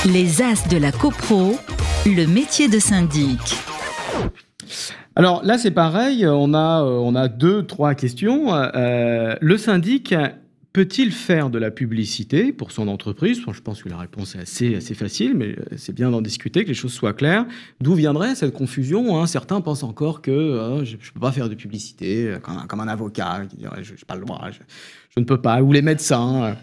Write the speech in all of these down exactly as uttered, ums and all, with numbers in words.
Les As de la CoPro, le métier de syndic. Alors là, c'est pareil, on a, on a deux, trois questions. Euh, le syndic peut-il faire de la publicité pour son entreprise ? Je pense que la réponse est assez, assez facile, mais c'est bien d'en discuter, que les choses soient claires. D'où viendrait cette confusion, hein ? Certains pensent encore que euh, je ne peux pas faire de publicité, comme un, comme un avocat qui dirait je n'ai pas le droit, je, je ne peux pas, ou les médecins.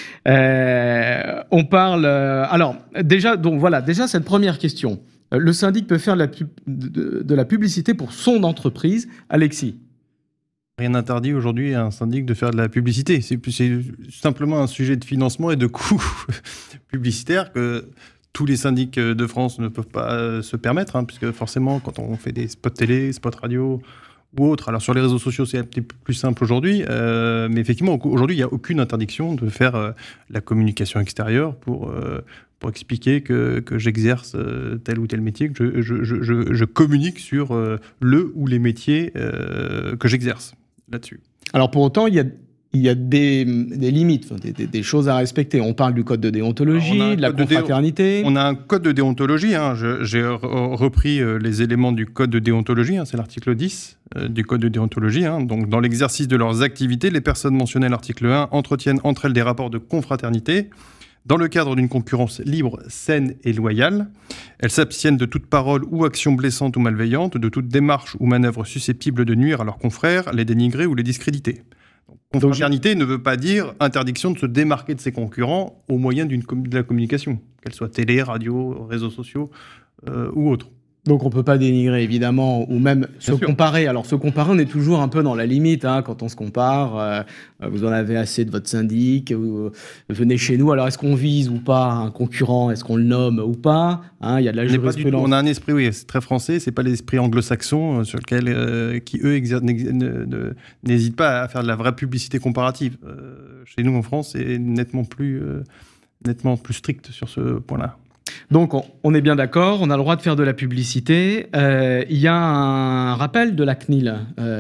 Euh, on parle... Euh, alors, déjà, donc voilà, déjà cette première question. Le syndic peut faire de la, pub, de, de la publicité pour son entreprise. Alexis ? Rien n'interdit aujourd'hui à un syndic de faire de la publicité. C'est, c'est simplement un sujet de financement et de coûts publicitaires que tous les syndics de France ne peuvent pas se permettre, hein, puisque forcément, quand on fait des spots télé, spots radio ou autres, alors sur les réseaux sociaux, c'est un petit peu plus simple aujourd'hui, euh, mais effectivement, aujourd'hui, il n'y a aucune interdiction de faire euh, la communication extérieure pour... Euh, pour expliquer que, que j'exerce euh, tel ou tel métier, que je, je, je, je communique sur euh, le ou les métiers euh, que j'exerce là-dessus. Alors pour autant, il y a, il y a des, des limites, des, des, des choses à respecter. On parle du code de déontologie, de la confraternité. De dé... On a un code de déontologie. Hein. Je, j'ai re- repris euh, les éléments du code de déontologie. Hein. C'est l'article dix euh, du code de déontologie. Hein. Donc, dans l'exercice de leurs activités, les personnes mentionnées à l'article un entretiennent entre elles des rapports de confraternité. Dans le cadre d'une concurrence libre, saine et loyale, elles s'abstiennent de toute parole ou action blessante ou malveillante, de toute démarche ou manœuvre susceptible de nuire à leurs confrères, les dénigrer ou les discréditer. Donc, confraternité Donc, je... ne veut pas dire interdiction de se démarquer de ses concurrents au moyen d'une com- de la communication, qu'elle soit télé, radio, réseaux sociaux euh, ou autres. Donc on ne peut pas dénigrer, évidemment, ou même se Bien sûr. comparer. Alors se comparer, on est toujours un peu dans la limite, hein, quand on se compare. Euh, vous en avez assez de votre syndic, vous, venez chez nous. Alors est-ce qu'on vise ou pas un concurrent ? Est-ce qu'on le nomme ou pas ? Hein, il y a de la on jurisprudence. On a un esprit, oui, c'est très français, c'est pas l'esprit anglo-saxon euh, sur lequel, euh, qui eux exer- n'hésitent pas à faire de la vraie publicité comparative. Euh, chez nous en France, c'est nettement plus, euh, nettement plus strict sur ce point-là. Donc, on, on est bien d'accord, on a le droit de faire de la publicité. Euh, il y a un rappel de la C N I L,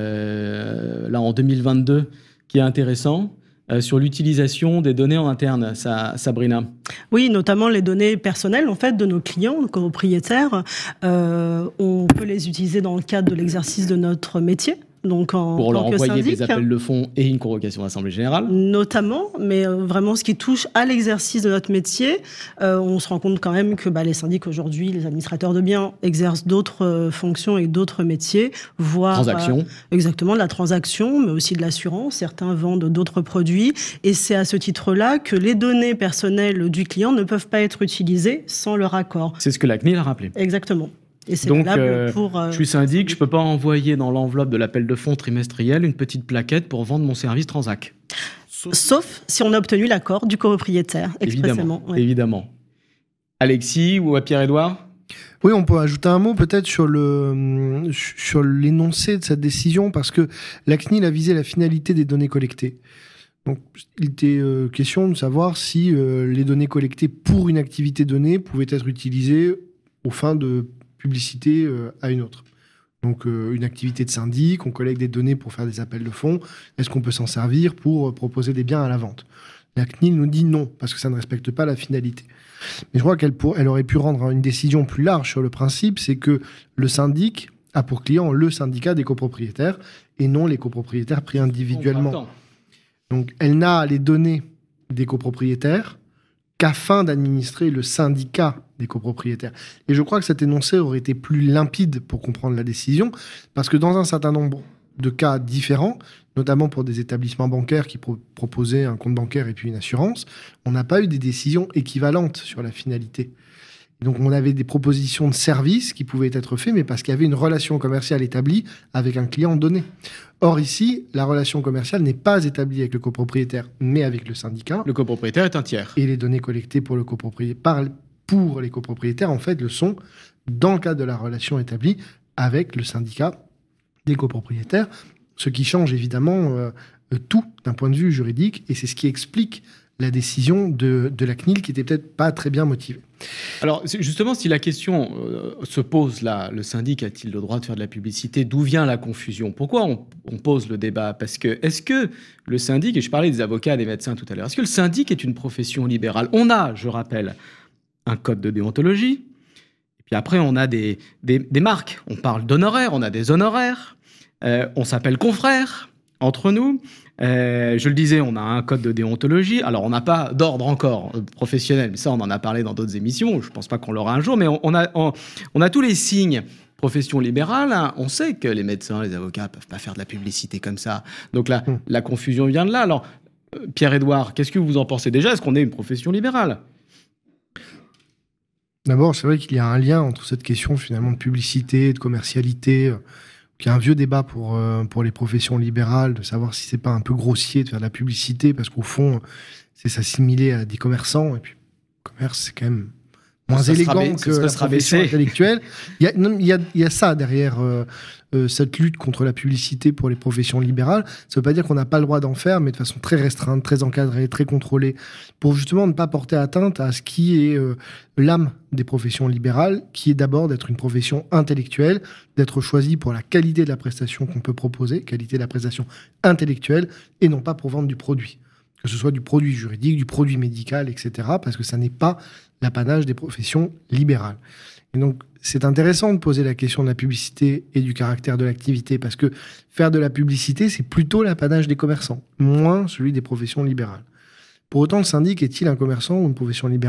euh, là en deux mille vingt-deux, qui est intéressant, euh, sur l'utilisation des données en interne. Ça, Sabrina. Oui, notamment les données personnelles en fait, de nos clients, nos copropriétaires. Euh, on peut les utiliser dans le cadre de l'exercice de notre métier. Donc en pour leur tant que envoyer syndic, des appels de fonds et une convocation d'assemblée générale. Notamment, mais euh, vraiment ce qui touche à l'exercice de notre métier, euh, on se rend compte quand même que bah, les syndics aujourd'hui, les administrateurs de biens exercent d'autres euh, fonctions et d'autres métiers, voire Transaction. Euh, exactement de la transaction, mais aussi de l'assurance. Certains vendent d'autres produits, et c'est à ce titre-là que les données personnelles du client ne peuvent pas être utilisées sans leur accord. C'est ce que la C N I L a rappelé. Exactement. Et c'est Donc, valable euh, pour... Euh, je suis syndic, je ne peux pas envoyer dans l'enveloppe de l'appel de fonds trimestriel une petite plaquette pour vendre mon service Transac. Sauf, Sauf si on a obtenu l'accord du copropriétaire, expressément. Évidemment, Ouais. évidemment. Alexis ou à Pierre-Édouard ? Oui, on peut ajouter un mot peut-être sur, le, sur l'énoncé de cette décision, parce que la C N I L a visé la finalité des données collectées. Donc, il était euh, question de savoir si euh, les données collectées pour une activité donnée pouvaient être utilisées aux fins de publicité euh, à une autre. Donc, euh, une activité de syndic, on collecte des données pour faire des appels de fonds. Est-ce qu'on peut s'en servir pour euh, proposer des biens à la vente ? La C N I L nous dit non, parce que ça ne respecte pas la finalité. Mais je crois qu'elle pour, elle aurait pu rendre une décision plus large sur le principe, c'est que le syndic a pour client le syndicat des copropriétaires et non les copropriétaires pris individuellement. Donc, elle n'a les données des copropriétaires qu'afin d'administrer le syndicat des copropriétaires. Et je crois que cet énoncé aurait été plus limpide pour comprendre la décision, parce que dans un certain nombre de cas différents, notamment pour des établissements bancaires qui pro- proposaient un compte bancaire et puis une assurance, on n'a pas eu des décisions équivalentes sur la finalité. Donc on avait des propositions de services qui pouvaient être faites, mais parce qu'il y avait une relation commerciale établie avec un client donné. Or ici, la relation commerciale n'est pas établie avec le copropriétaire, mais avec le syndicat. Le copropriétaire est un tiers. Et les données collectées pour, le copropriétaire, par, pour les copropriétaires, en fait, le sont dans le cadre de la relation établie avec le syndicat des copropriétaires, ce qui change évidemment euh, tout d'un point de vue juridique, et c'est ce qui explique la décision de, de la C N I L qui n'était peut-être pas très bien motivée. Alors, justement, si la question euh, se pose là, le syndic a-t-il le droit de faire de la publicité ? D'où vient la confusion ? Pourquoi on, on pose le débat ? Parce que, est-ce que le syndic, et je parlais des avocats, des médecins tout à l'heure, est-ce que le syndic est une profession libérale ? On a, je rappelle, un code de déontologie. Et puis après, on a des, des, des marques. On parle d'honoraires, on a des honoraires. Euh, on s'appelle confrères entre nous. Euh, je le disais, on a un code de déontologie. Alors, on n'a pas d'ordre encore euh, professionnel, mais ça, on en a parlé dans d'autres émissions. Je ne pense pas qu'on l'aura un jour, mais on, on, a, on, on a tous les signes. Profession libérale, hein, on sait que les médecins, les avocats ne peuvent pas faire de la publicité comme ça. Donc là, mmh. la confusion vient de là. Alors, euh, Pierre-Édouard, qu'est-ce que vous en pensez déjà ? Est-ce qu'on est une profession libérale ? D'abord, c'est vrai qu'il y a un lien entre cette question finalement de publicité, de commercialité. Euh, il y a un vieux débat pour, euh, pour les professions libérales, de savoir si c'est pas un peu grossier de faire de la publicité, parce qu'au fond, c'est s'assimiler à des commerçants. Et puis, le commerce, c'est quand même moins ça élégant rabais, que la profession intellectuelle. Il y a, non, il y a, il y a ça derrière euh, euh, cette lutte contre la publicité pour les professions libérales. Ça ne veut pas dire qu'on n'a pas le droit d'en faire, mais de façon très restreinte, très encadrée, très contrôlée, pour justement ne pas porter atteinte à ce qui est euh, l'âme des professions libérales, qui est d'abord d'être une profession intellectuelle, d'être choisie pour la qualité de la prestation qu'on peut proposer, qualité de la prestation intellectuelle, et non pas pour vendre du produit. Que ce soit du produit juridique, du produit médical, et cetera, parce que ça n'est pas l'apanage des professions libérales. Et donc, c'est intéressant de poser la question de la publicité et du caractère de l'activité, parce que faire de la publicité, c'est plutôt l'apanage des commerçants, moins celui des professions libérales. Pour autant, le syndic est-il un commerçant ou une profession libérale ?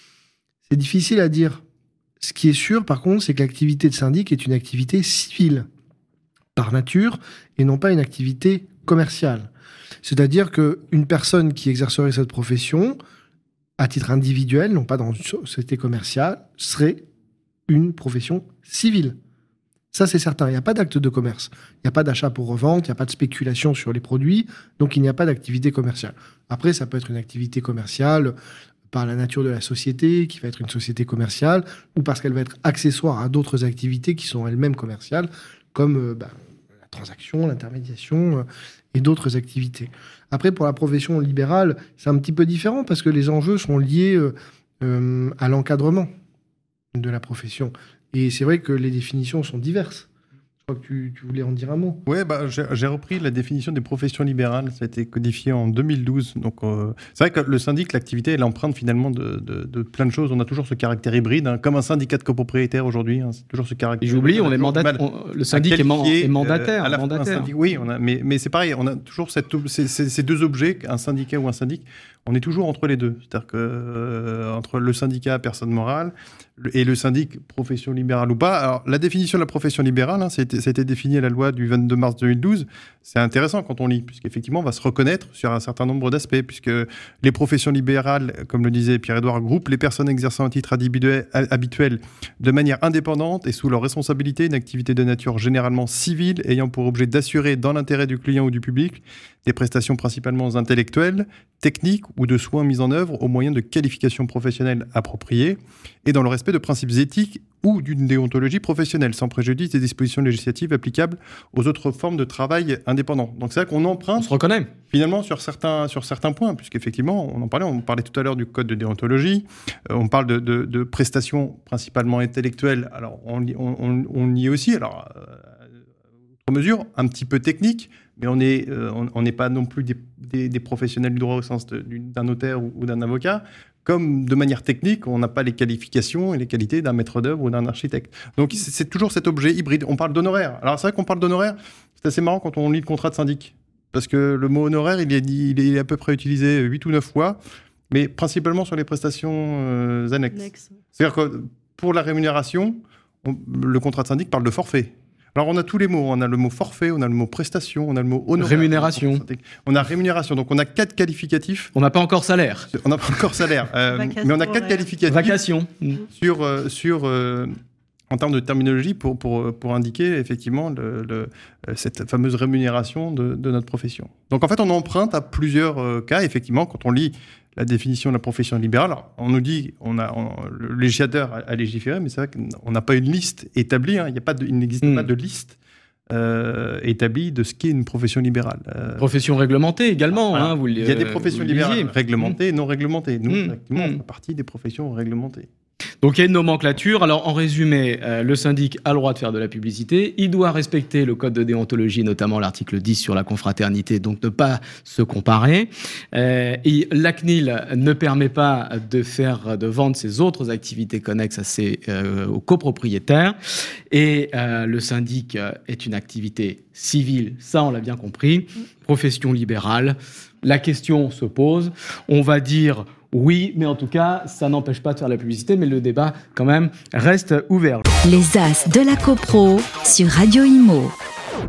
C'est difficile à dire. Ce qui est sûr, par contre, c'est que l'activité de syndic est une activité civile, par nature, et non pas une activité commerciale. C'est-à-dire qu'une personne qui exercerait cette profession, à titre individuel, non pas dans une société commerciale, serait une profession civile. Ça, c'est certain. Il n'y a pas d'acte de commerce. Il n'y a pas d'achat pour revente, il n'y a pas de spéculation sur les produits, donc il n'y a pas d'activité commerciale. Après, ça peut être une activité commerciale par la nature de la société, qui va être une société commerciale, ou parce qu'elle va être accessoire à d'autres activités qui sont elles-mêmes commerciales, comme euh, bah, la transaction, l'intermédiation... Euh, et d'autres activités. Après, pour la profession libérale, c'est un petit peu différent parce que les enjeux sont liés euh, euh, à l'encadrement de la profession. Et c'est vrai que les définitions sont diverses. Je crois que tu, tu voulais en dire un mot. Oui, bah, j'ai, j'ai repris la définition des professions libérales. Ça a été codifié en deux mille douze. Donc, euh, c'est vrai que le syndic, l'activité, elle emprunte finalement de, de, de plein de choses. On a toujours ce caractère hybride, hein, comme un syndicat de copropriétaires aujourd'hui. Hein, c'est toujours ce caractère. Et j'oublie, on est mandat- on, le syndic est, man- est mandataire. Euh, à la mandataire. Syndic, oui, on a, mais, mais c'est pareil. On a toujours cette, ces, ces, ces deux objets, un syndicat ou un syndic. On est toujours entre les deux. C'est-à-dire que euh, entre le syndicat personne morale et le syndic profession libérale ou pas. Alors, la définition de la profession libérale, hein, ça, a été, ça a été défini à la loi du vingt-deux mars deux mille douze. C'est intéressant quand on lit, puisqu'effectivement, on va se reconnaître sur un certain nombre d'aspects, puisque les professions libérales, comme le disait Pierre-Édouard, groupent les personnes exerçant à titre habituel de manière indépendante et sous leur responsabilité une activité de nature généralement civile ayant pour objet d'assurer, dans l'intérêt du client ou du public, des prestations principalement intellectuelles, techniques ou de soins mis en œuvre au moyen de qualifications professionnelles appropriées et dans le respect de principes éthiques ou d'une déontologie professionnelle, sans préjudice des dispositions législatives applicables aux autres formes de travail indépendant. Donc c'est là qu'on emprunte... On se reconnaît. Finalement, sur certains, sur certains points, puisqu'effectivement, on en parlait, on parlait tout à l'heure du code de déontologie, euh, on parle de, de, de prestations principalement intellectuelles, alors on, on, on, on y est aussi, alors... Euh, mesure, un petit peu technique, mais on n'est euh, on, on pas non plus des, des, des professionnels du droit au sens de, d'un notaire ou, ou d'un avocat, comme de manière technique, on n'a pas les qualifications et les qualités d'un maître d'œuvre ou d'un architecte. Donc c'est, c'est toujours cet objet hybride. On parle d'honoraire. Alors c'est vrai qu'on parle d'honoraire, c'est assez marrant quand on lit le contrat de syndic, parce que le mot honoraire, il est, il est à peu près utilisé huit ou neuf fois, mais principalement sur les prestations euh, annexes. Next. C'est-à-dire que pour la rémunération, on, le contrat de syndic parle de forfait. Alors, on a tous les mots. On a le mot forfait, on a le mot prestation, on a le mot honoraire. Rémunération. On a rémunération. Donc, on a quatre qualificatifs. On n'a pas encore salaire. On n'a pas encore salaire. euh, mais on a quatre qualificatifs. Vacation. Sur, euh, sur, euh, en termes de terminologie, pour, pour, pour indiquer effectivement le, le, cette fameuse rémunération de, de notre profession. Donc, en fait, on emprunte à plusieurs euh, cas. Effectivement, quand on lit la définition de la profession libérale, alors, on nous dit, on a, on, le législateur a, a légiféré, mais c'est vrai qu'on n'a pas une liste établie, hein, il, y a pas de, il n'existe mmh. pas de liste euh, établie de ce qu'est une profession libérale. Euh, profession réglementée également. Voilà. Hein, vous il y a des professions libérales réglementées et mmh. non réglementées. Nous, mmh. effectivement, mmh. on fait partie des professions réglementées. Donc il y a une nomenclature. Alors en résumé, euh, le syndic a le droit de faire de la publicité, il doit respecter le code de déontologie, notamment l'article dix sur la confraternité, donc ne pas se comparer. Euh, et la C N I L ne permet pas de faire, de vendre ses autres activités connexes à ses, euh, aux copropriétaires. Et euh, le syndic est une activité civile, ça on l'a bien compris, profession libérale. La question se pose, on va dire oui, mais en tout cas, ça n'empêche pas de faire la publicité, mais le débat, quand même, reste ouvert. Les As de la CoPro sur Radio Imo.